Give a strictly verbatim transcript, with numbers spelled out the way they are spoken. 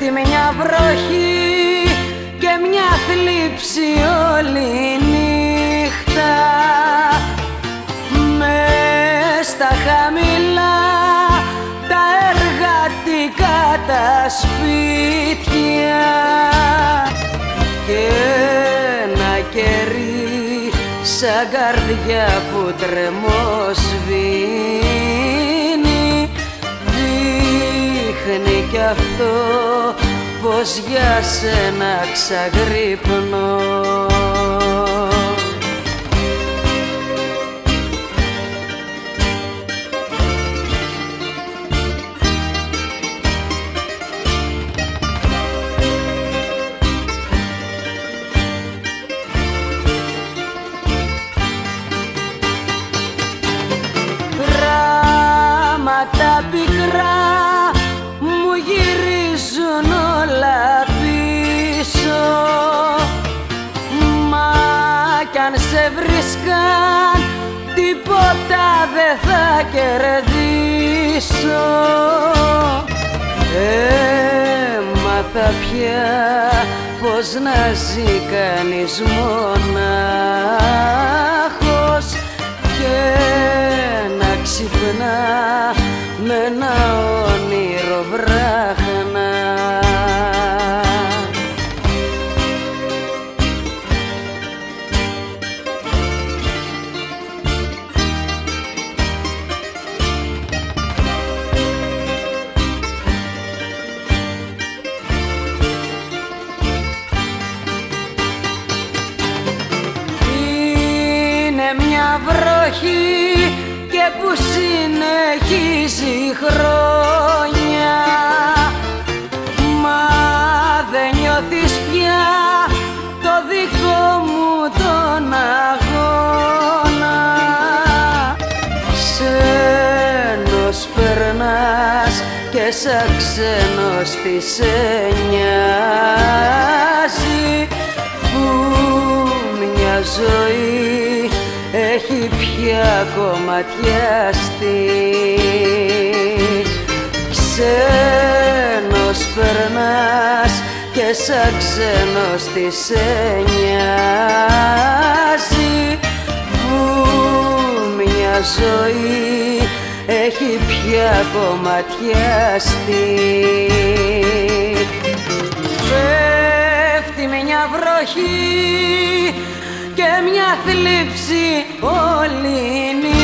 Πέφτει μια βροχή και μια θλίψη όλη νύχτα. Μες στα χαμηλά τα εργατικά τα σπίτια και ένα κερί σαν καρδιά που τρεμοσβήνει, δείχνει κι αυτό πως για σένα ξαγρύπνω. Τα πικρά μου γυρίζουν όλα πίσω, μα κι αν σε βρίσκαν τίποτα δεν θα κερδίσω. Έμαθα πια πως να ζει κανείς μονάχος και να ξυπνά με ένα όνειρο βράχνα. Είναι μια βροχή και που συνεχίζει χρόνια, μα δεν νιώθεις πια το δικό μου τον αγώνα. Ξένος περνάς και σαν ξένος τι σε νοιάζει που μια ζωή έχει πια κομματιαστεί. Ξένος περνάς και σαν ξένος τι σε νοιάζει που μια ζωή έχει πια κομματιαστεί. Πέφτει μια βροχή και μια θλίψη όλη